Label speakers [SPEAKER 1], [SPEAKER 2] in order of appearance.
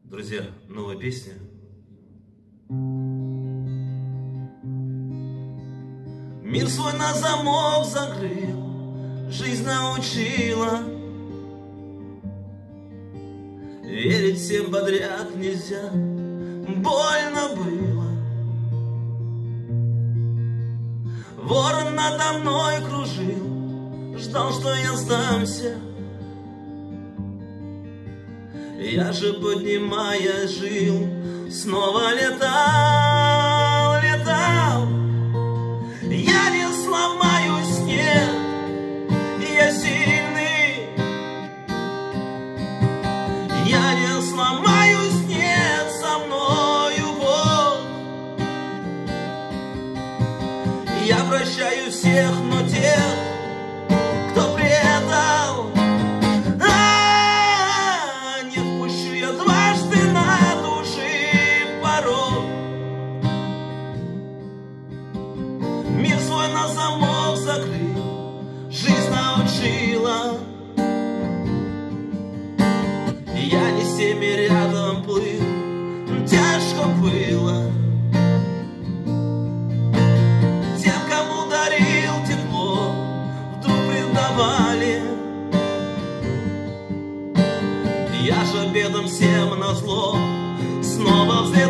[SPEAKER 1] Друзья, новая песня. Мир свой на замок закрыл, жизнь научила. Верить всем подряд нельзя, больно было. Ворон надо мной кружил, ждал, что я сдамся. Я же, поднимаясь, жил, снова летал, летал. Я не сломаюсь, нет, я сильный. Я не сломаюсь, нет, со мною Бог. Я прощаю всех, но тех, кто предал, не впущу я дважды на души порог. Мир свой на замок закрыл, жизнь научила. Я не с теми рядом плыл, тяжко было. Тем, кому дарил тепло, вдруг предавали. Я же бедом всем назло снова взлетал.